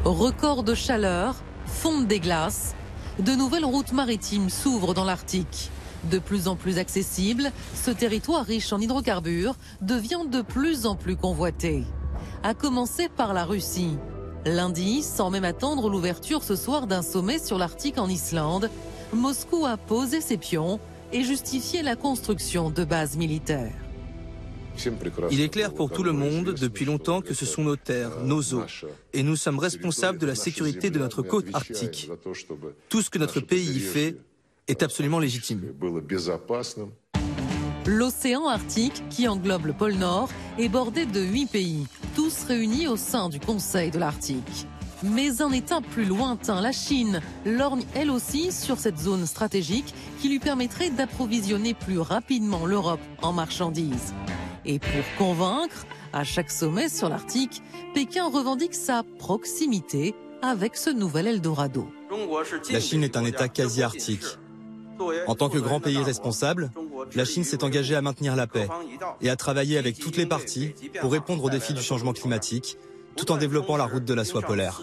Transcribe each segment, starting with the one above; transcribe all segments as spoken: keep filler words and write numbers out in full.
Record de chaleur, fonte des glaces, de nouvelles routes maritimes s'ouvrent dans l'Arctique. De plus en plus accessible, ce territoire riche en hydrocarbures devient de plus en plus convoité. À commencer par la Russie. Lundi, sans même attendre l'ouverture ce soir d'un sommet sur l'Arctique en Islande, Moscou a posé ses pions et justifié la construction de bases militaires. Il est clair pour tout le monde depuis longtemps que ce sont nos terres, nos eaux, et nous sommes responsables de la sécurité de notre côte arctique. Tout ce que notre pays y fait est absolument légitime. L'océan Arctique, qui englobe le pôle Nord, est bordé de huit pays, tous réunis au sein du Conseil de l'Arctique. Mais un État plus lointain, la Chine, lorgne elle aussi sur cette zone stratégique qui lui permettrait d'approvisionner plus rapidement l'Europe en marchandises. Et pour convaincre, à chaque sommet sur l'Arctique, Pékin revendique sa proximité avec ce nouvel Eldorado. La Chine est un État quasi-arctique. En tant que grand pays responsable, la Chine s'est engagée à maintenir la paix et à travailler avec toutes les parties pour répondre aux défis du changement climatique, tout en développant la route de la soie polaire.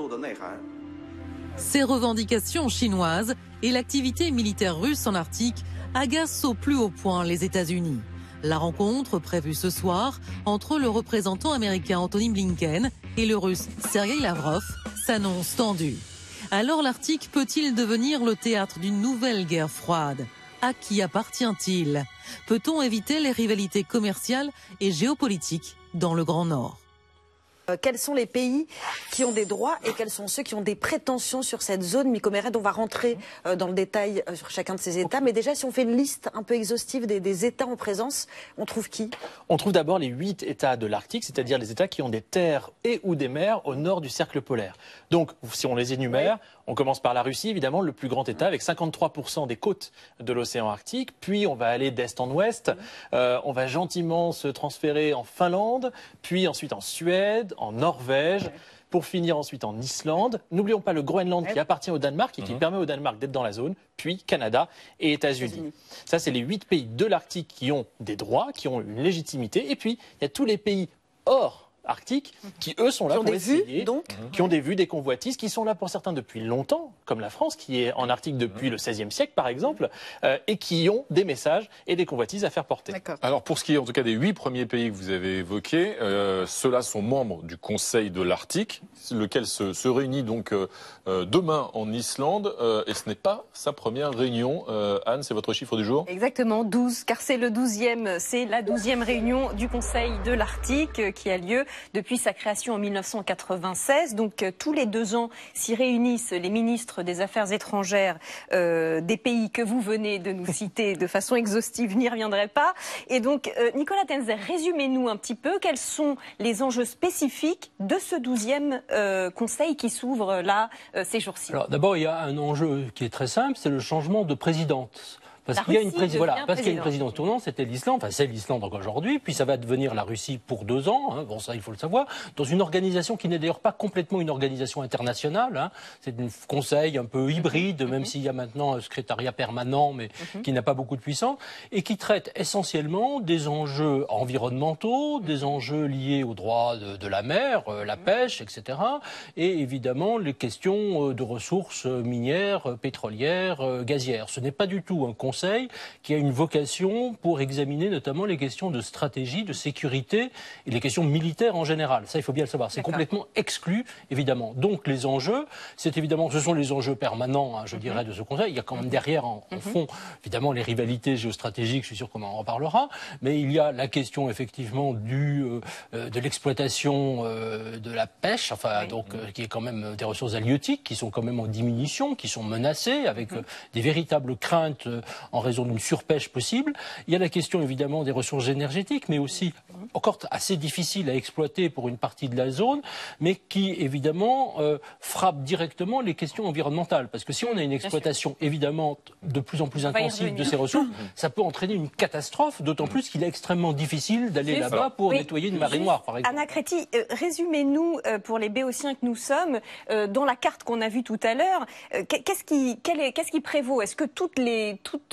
Ces revendications chinoises et l'activité militaire russe en Arctique agacent au plus haut point les États-Unis. La rencontre prévue ce soir entre le représentant américain Anthony Blinken et le russe Sergueï Lavrov s'annonce tendue. Alors l'Arctique peut-il devenir le théâtre d'une nouvelle guerre froide? À qui appartient-il? Peut-on éviter les rivalités commerciales et géopolitiques dans le Grand Nord? Euh, quels sont les pays qui ont des droits et quels sont ceux qui ont des prétentions sur cette zone? Miko Mered, on va rentrer euh, dans le détail euh, sur chacun de ces États. Mais déjà, si on fait une liste un peu exhaustive des, des États en présence, on trouve qui? On trouve d'abord les huit États de l'Arctique, c'est-à-dire les États qui ont des terres et ou des mers au nord du cercle polaire. Donc, si on les énumère, oui. On commence par la Russie, évidemment, le plus grand État, avec cinquante-trois pour cent des côtes de l'océan Arctique. Puis, on va aller d'est en ouest. Euh, on va gentiment se transférer en Finlande, puis ensuite en Suède, en Norvège, ouais. Pour finir ensuite en Islande. N'oublions pas le Groenland, ouais. Qui appartient au Danemark et qui mmh. permet au Danemark d'être dans la zone, puis Canada et États-Unis. Ça, c'est les huit pays de l'Arctique qui ont des droits, qui ont une légitimité. Et puis, il y a tous les pays hors Arctique, qui eux sont là pour essayer, donc qui ont des vues, des convoitises, qui sont là pour certains depuis longtemps, comme la France, qui est en Arctique depuis le seizième siècle par exemple, euh, et qui ont des messages et des convoitises à faire porter. Alors pour ce qui est en tout cas des huit premiers pays que vous avez évoqués, euh, ceux-là sont membres du Conseil de l'Arctique, lequel se, se réunit donc euh, demain en Islande, euh, et ce n'est pas sa première réunion. Euh, Anne, c'est votre chiffre du jour? Exactement, douze, car c'est le douzième, c'est la douzième réunion du Conseil de l'Arctique euh, qui a lieu depuis sa création en mille neuf cent quatre-vingt-seize. Donc euh, tous les deux ans s'y réunissent les ministres des Affaires étrangères euh, des pays que vous venez de nous citer de façon exhaustive, je n'y reviendrai pas. Et donc euh, Nicolas Tenzer, résumez-nous un petit peu quels sont les enjeux spécifiques de ce douzième euh, Conseil qui s'ouvre là euh, ces jours-ci. Alors d'abord, il y a un enjeu qui est très simple, c'est le changement de présidente. Parce qu'il y a une présidence, voilà, parce qu'il y a une présidence tournante, c'était l'Islande, enfin c'est l'Islande encore aujourd'hui, puis ça va devenir la Russie pour deux ans, hein, bon ça il faut le savoir, dans une organisation qui n'est d'ailleurs pas complètement une organisation internationale, hein, c'est un conseil un peu hybride, mm-hmm. même s'il y a maintenant un secrétariat permanent, mais mm-hmm. qui n'a pas beaucoup de puissance, et qui traite essentiellement des enjeux environnementaux, des enjeux liés aux droits de, de la mer, euh, la pêche, et cetera, et évidemment les questions euh, de ressources minières, euh, pétrolières, euh, gazières. Ce n'est pas du tout un conseil Conseil qui a une vocation pour examiner notamment les questions de stratégie, de sécurité et les questions militaires en général. Ça, il faut bien le savoir. C'est complètement exclu, évidemment. Donc, les enjeux, c'est évidemment, ce sont les enjeux permanents, hein, je mm-hmm. dirais, de ce Conseil. Il y a quand même derrière, en, en mm-hmm. fond, évidemment, les rivalités géostratégiques. Je suis sûr qu'on en reparlera. Mais il y a la question, effectivement, du, euh, de l'exploitation euh, de la pêche, enfin, oui. donc, euh, qui est quand même des ressources halieutiques qui sont quand même en diminution, qui sont menacées avec mm-hmm. euh, des véritables craintes euh, en raison d'une surpêche possible. Il y a la question évidemment des ressources énergétiques, mais aussi encore assez difficile à exploiter pour une partie de la zone, mais qui évidemment euh, frappe directement les questions environnementales. Parce que si on a une exploitation évidemment de plus en plus intensive de ces ressources, ça peut entraîner une catastrophe, d'autant plus qu'il est extrêmement difficile d'aller là-bas pour oui. nettoyer une marée noire, par exemple. Anna Créti, euh, résumez-nous euh, pour les Béotiens que nous sommes, euh, dans la carte qu'on a vue tout à l'heure, euh, qu'est-ce qui, quel est, qu'est-ce qui prévaut? Est-ce que toutes les, toutes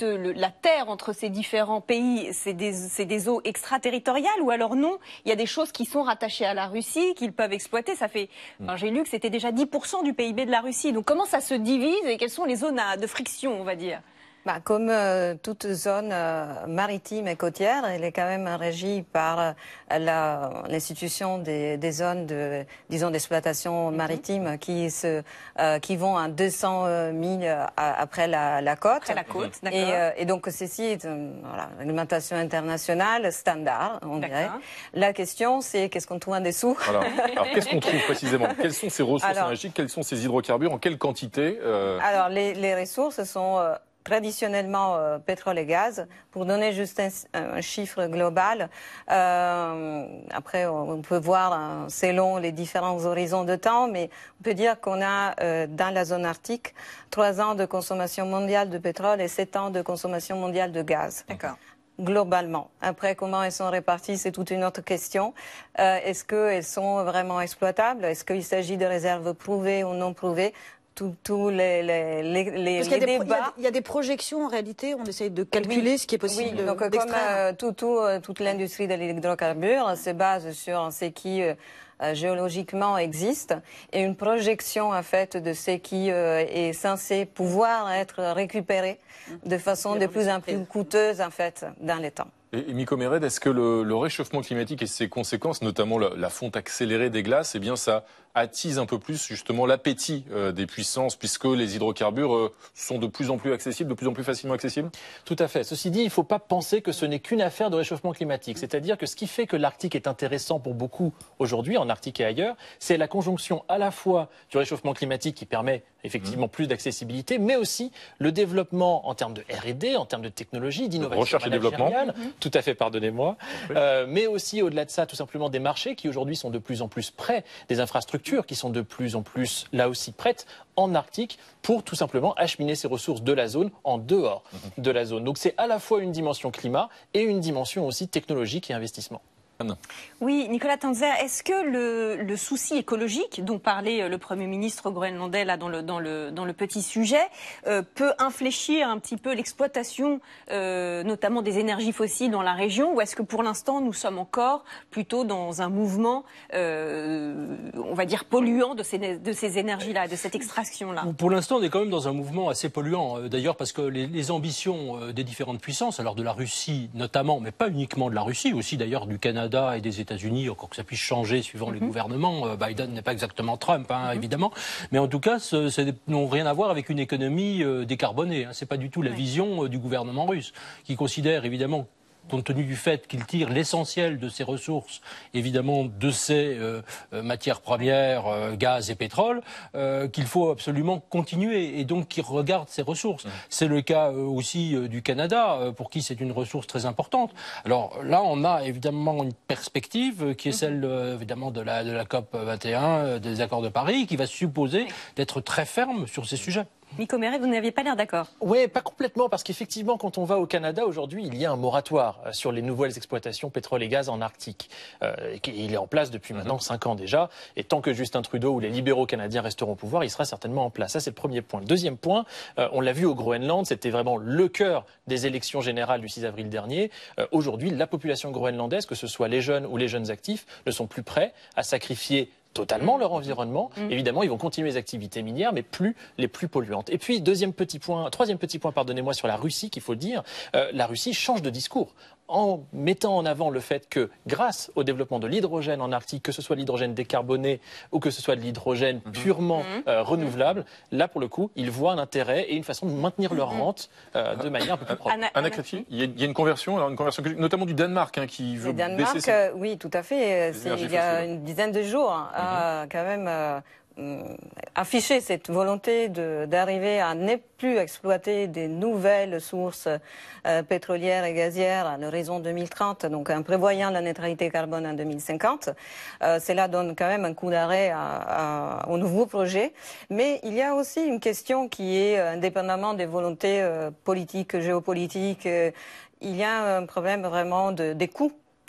toute le, la terre entre ces différents pays, c'est des, c'est des eaux extraterritoriales, ou alors non, il y a des choses qui sont rattachées à la Russie, qu'ils peuvent exploiter. Ça fait, enfin, j'ai lu que c'était déjà dix pour cent du P I B de la Russie. Donc comment ça se divise et quelles sont les zones à, de friction, on va dire? Bah, comme euh, toute zone euh, maritime et côtière, elle est quand même régie par euh, l'institution des, des zones de, disons, d'exploitation maritime mm-hmm. qui se, euh, qui vont à deux cents milles après la, la côte. Après la côte, d'accord. Et, euh, et donc ceci est une voilà, réglementation internationale standard, on dirait. La question, c'est qu'est-ce qu'on trouve en dessous? Voilà. Alors qu'est-ce qu'on trouve précisément? Quelles sont ces ressources alors, énergétiques? Quels sont ces hydrocarbures? En quelle quantité? euh... Alors les, les ressources sont euh, traditionnellement euh, pétrole et gaz. Pour donner juste un, un chiffre global, euh, après on peut voir hein, selon les différents horizons de temps, mais on peut dire qu'on a euh, dans la zone arctique trois ans de consommation mondiale de pétrole et sept ans de consommation mondiale de gaz. D'accord. Globalement. Après, comment elles sont réparties, c'est toute une autre question. Euh, est-ce qu'elles sont vraiment exploitables? Est-ce qu'il s'agit de réserves prouvées ou non prouvées? Tous les, les, les, les, Parce qu'il y a les des, débats. Il y a des projections en réalité, on essaye de calculer oui, ce qui est possible oui, donc, comme euh, tout, tout, toute l'industrie de l'hydrocarbure se base sur ce qui euh, géologiquement existe et une projection en fait de ce qui euh, est censé pouvoir être récupéré de façon de plus en plus coûteuse en fait dans les temps. Et, et Miko Mered, est-ce que le, le réchauffement climatique et ses conséquences, notamment la, la fonte accélérée des glaces, eh bien ça attise un peu plus justement l'appétit euh, des puissances, puisque les hydrocarbures euh, sont de plus en plus accessibles, de plus en plus facilement accessibles? Tout à fait. Ceci dit, il ne faut pas penser que ce n'est qu'une affaire de réchauffement climatique. C'est-à-dire que ce qui fait que l'Arctique est intéressant pour beaucoup aujourd'hui, en Arctique et ailleurs, c'est la conjonction à la fois du réchauffement climatique qui permet effectivement plus d'accessibilité, mais aussi le développement en termes de R et D, en termes de technologie, d'innovation recherche et développement. Mm-hmm. Tout à fait, pardonnez-moi. Oui. Euh, mais aussi, au-delà de ça, tout simplement des marchés qui aujourd'hui sont de plus en plus prêts, des infrastructures qui sont de plus en plus, là aussi, prêtes en Arctique pour tout simplement acheminer ces ressources de la zone en dehors mm-hmm. de la zone. Donc c'est à la fois une dimension climat et une dimension aussi technologique et investissement. Oui, Nicolas Tanzer, est-ce que le, le souci écologique dont parlait le Premier ministre groenlandais là, dans, le, dans, le, dans le petit sujet euh, peut infléchir un petit peu l'exploitation euh, notamment des énergies fossiles dans la région, ou est-ce que pour l'instant nous sommes encore plutôt dans un mouvement, euh, on va dire, polluant de ces, de ces énergies-là, de cette extraction-là? Pour l'instant, on est quand même dans un mouvement assez polluant, d'ailleurs parce que les, les ambitions des différentes puissances, alors de la Russie notamment, mais pas uniquement de la Russie, aussi d'ailleurs du Canada et des États-Unis, encore que ça puisse changer suivant mm-hmm. les gouvernements. Biden n'est pas exactement Trump, hein, mm-hmm. évidemment, mais en tout cas, ce, ce n'ont rien à voir avec une économie euh, décarbonée. Hein. C'est pas du tout la ouais. vision euh, du gouvernement russe, qui considère évidemment, compte tenu du fait qu'il tire l'essentiel de ses ressources, évidemment de ses euh, euh, matières premières, euh, gaz et pétrole, euh, qu'il faut absolument continuer, et donc qu'il regarde ses ressources. Mmh. C'est le cas euh, aussi euh, du Canada, euh, pour qui c'est une ressource très importante. Alors là, on a évidemment une perspective euh, qui est celle euh, évidemment de la, de la COP vingt et un, euh, des accords de Paris, qui va supposer d'être très ferme sur ces sujets. Miko Mered, vous n'aviez pas l'air d'accord. Oui, pas complètement, parce qu'effectivement, quand on va au Canada aujourd'hui, il y a un moratoire sur les nouvelles exploitations pétrole et gaz en Arctique. Euh, il est en place depuis maintenant cinq ans déjà, et tant que Justin Trudeau ou les libéraux canadiens resteront au pouvoir, il sera certainement en place. Ça, c'est le premier point. Le deuxième point, euh, on l'a vu au Groenland, c'était vraiment le cœur des élections générales du six avril dernier. Euh, aujourd'hui, la population groenlandaise, que ce soit les jeunes ou les jeunes actifs, ne sont plus prêts à sacrifier totalement leur environnement. Mmh. Évidemment, ils vont continuer les activités minières, mais plus les plus polluantes. Et puis, deuxième petit point, troisième petit point, pardonnez-moi, sur la Russie, qu'il faut dire, euh, la Russie change de discours en mettant en avant le fait que, grâce au développement de l'hydrogène en Arctique, que ce soit l'hydrogène décarboné ou que ce soit de l'hydrogène mmh. purement mmh. Euh, renouvelable, là, pour le coup, ils voient un intérêt et une façon de maintenir leur rente euh, de manière un peu plus propre. Anna, Anna Kretty, il, il y a une conversion, alors une conversion notamment du Danemark, hein, qui veut le Danemark, baisser ses... euh, oui, tout à fait. Il y a une dizaine de jours, hein, mmh. a quand même euh, affiché cette volonté d'arriver à ne plus exploiter des nouvelles sources euh, pétrolières et gazières à l'horizon deux mille trente, donc en prévoyant la neutralité carbone en deux mille cinquante. Euh, cela donne quand même un coup d'arrêt au nouveau projet. Mais il y a aussi une question qui est, indépendamment des volontés euh, politiques, géopolitiques, euh, il y a un problème vraiment de, des coûts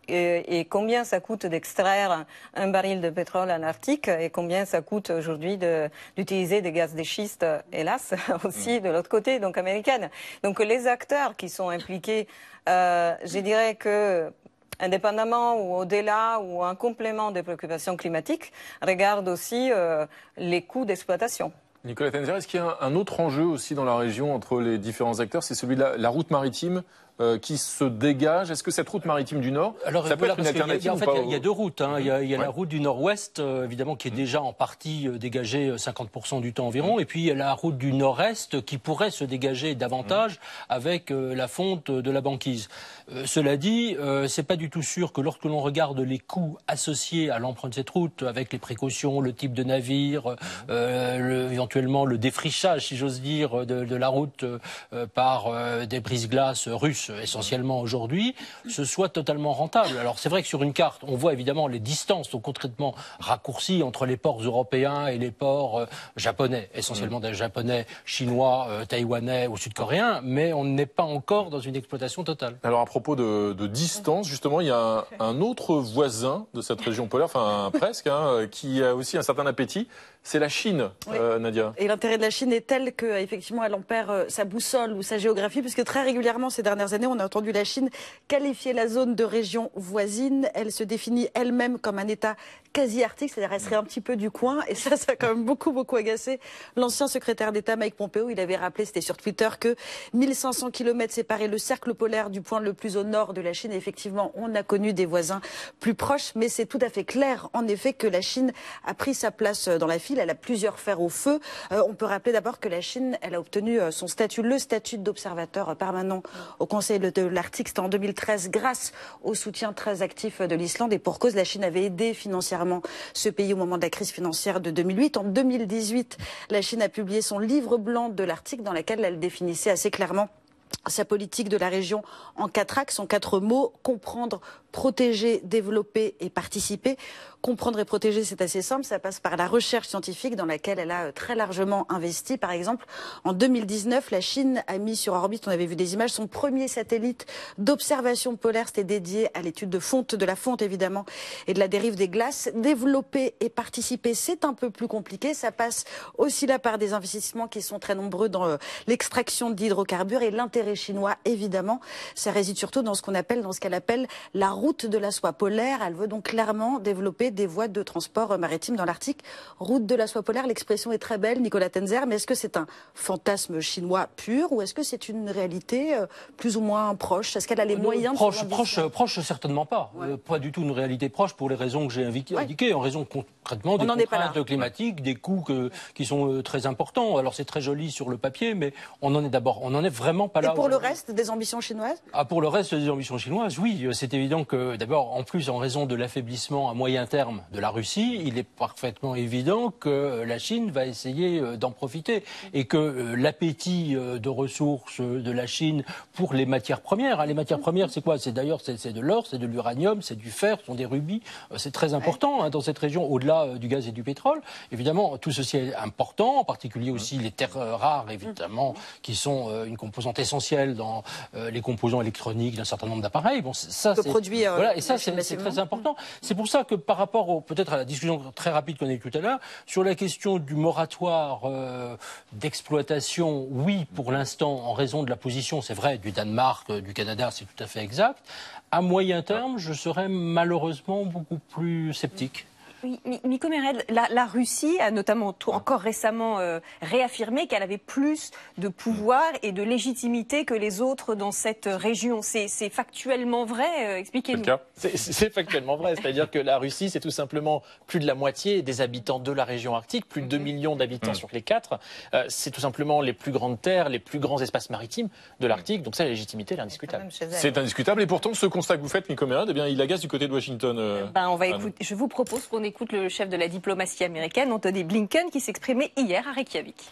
et, et combien ça coûte d'extraire un baril de pétrole en Arctique et combien ça coûte aujourd'hui d'utiliser des gaz de schiste, hélas, aussi de l'autre côté, donc américaine. Donc les acteurs qui sont impliqués, euh, je dirais que indépendamment ou au-delà ou en complément des préoccupations climatiques, regardent aussi euh, les coûts d'exploitation. Nicolas Tenzer, est-ce qu'il y a un autre enjeu aussi dans la région entre les différents acteurs? C'est celui de la, la route maritime euh, qui se dégage. Est-ce que cette route maritime du Nord, Alors, ça peut voilà, être une alternative il y a, en fait, ou pas il y a deux routes. Hein. Il y a, il y a ouais. la route du Nord-Ouest, euh, évidemment, qui est déjà en partie euh, dégagée cinquante pour cent du temps environ. Et puis, il y a la route du Nord-Est qui pourrait se dégager davantage avec euh, la fonte de la banquise. Euh, cela dit, euh, c'est pas du tout sûr que lorsque l'on regarde les coûts associés à l'emprunt de cette route, avec les précautions, le type de navire, euh, le, éventuellement le défrichage, si j'ose dire, de, de la route euh, par euh, des brise-glaces russes, essentiellement aujourd'hui, ce soit totalement rentable. Alors c'est vrai que sur une carte, on voit évidemment les distances sont concrètement raccourcies entre les ports européens et les ports euh, japonais, essentiellement des japonais, chinois, euh, taïwanais ou sud-coréens, mais on n'est pas encore dans une exploitation totale. Alors à propos de, de distance, justement, il y a un, un autre voisin de cette région polaire, enfin presque, hein, qui a aussi un certain appétit. C'est la Chine, oui. euh, Nadia. Et l'intérêt de la Chine est tel qu'effectivement, elle en perd euh, sa boussole ou sa géographie, puisque très régulièrement, ces dernières années, on a entendu la Chine qualifier la zone de région voisine. Elle se définit elle-même comme un État quasi-arctique, c'est-à-dire elle serait un petit peu du coin. Et ça, ça a quand même beaucoup, beaucoup agacé l'ancien secrétaire d'État Mike Pompeo. Il avait rappelé, c'était sur Twitter, que mille cinq cents kilomètres séparaient le cercle polaire du point le plus au nord de la Chine. Et effectivement, on a connu des voisins plus proches, mais c'est tout à fait clair, en effet, que la Chine a pris sa place dans la file. Elle a plusieurs fers au feu. Euh, on peut rappeler d'abord que la Chine, elle a obtenu son statut, le statut d'observateur permanent au Conseil de l'Arctique. C'était en deux mille treize, grâce au soutien très actif de l'Islande. Et pour cause, la Chine avait aidé financièrement ce pays au moment de la crise financière de deux mille huit. En deux mille dix-huit, la Chine a publié son livre blanc de l'Arctique, dans lequel elle définissait assez clairement sa politique de la région en quatre axes, en quatre mots: comprendre, protéger, développer et participer. Comprendre et protéger, c'est assez simple, ça passe par la recherche scientifique dans laquelle elle a très largement investi. Par exemple, en deux mille dix-neuf, la Chine a mis sur orbite, on avait vu des images, son premier satellite d'observation polaire. C'était dédié à l'étude de fonte, de la fonte évidemment, et de la dérive des glaces. Développer et participer, c'est un peu plus compliqué. Ça passe aussi là par des investissements qui sont très nombreux dans l'extraction d'hydrocarbures, et l'intérêt chinois, évidemment, ça réside surtout dans ce qu'on appelle, dans ce qu'elle appelle la route de la soie polaire. Elle veut donc clairement développer des voies de transport maritime dans l'Arctique. Route de la soie polaire, l'expression est très belle, Nicolas Tenzer, mais est-ce que c'est un fantasme chinois pur ou est-ce que c'est une réalité euh, plus ou moins proche? Est-ce qu'elle a les non, moyens proche, de proche, proche, certainement pas. Ouais. Euh, pas du tout une réalité proche pour les raisons que j'ai indiquées, ouais. en raison concrètement des contraintes climatiques, des coûts que, qui sont euh, très importants. Alors c'est très joli sur le papier, mais on en est d'abord, on en est vraiment pas là. Et pour le reste des ambitions chinoises? Ah, pour le reste des ambitions chinoises, oui. C'est évident que d'abord, en plus, en raison de l'affaiblissement à moyen terme de la Russie, il est parfaitement évident que la Chine va essayer d'en profiter et que l'appétit de ressources de la Chine pour les matières premières, les matières premières, c'est quoi? C'est d'ailleurs c'est de l'or, c'est de l'uranium, c'est du fer, ce sont des rubis. C'est très important hein, dans cette région, au-delà du gaz et du pétrole. Évidemment, tout ceci est important, en particulier aussi les terres rares, évidemment, qui sont une composante essentielle dans les composants électroniques d'un certain nombre d'appareils. Bon, ça, c'est produire. Voilà, et ça, c'est très important. C'est pour ça que par rapport peut-être à la discussion très rapide qu'on a eue tout à l'heure, sur la question du moratoire euh, d'exploitation, oui, pour l'instant, en raison de la position, c'est vrai, du Danemark, du Canada, c'est tout à fait exact. À moyen terme, je serais malheureusement beaucoup plus sceptique. Oui, Mikko Meren, la, la Russie a notamment tout, encore récemment euh, réaffirmé qu'elle avait plus de pouvoir et de légitimité que les autres dans cette région. C'est factuellement vrai? euh, Expliquez-nous. C'est factuellement vrai, c'est-à-dire que la Russie, c'est tout simplement plus de la moitié des habitants de la région arctique, plus de deux millions d'habitants mmh. sur les quatre. Euh, c'est tout simplement les plus grandes terres, les plus grands espaces maritimes de l'Arctique. Donc ça, la légitimité, elle est indiscutable. C'est indiscutable. Et pourtant, ce constat que vous faites, Mikko Meren, eh bien, il agace du côté de Washington. Euh, ben, on va écouter. Je vous propose qu'on écoute le chef de la diplomatie américaine, Antony Blinken, qui s'exprimait hier à Reykjavik.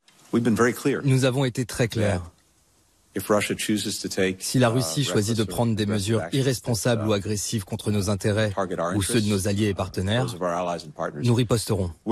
Nous avons été très clairs. Si la Russie choisit de prendre des mesures irresponsables ou agressives contre nos intérêts ou ceux de nos alliés et partenaires, nous riposterons.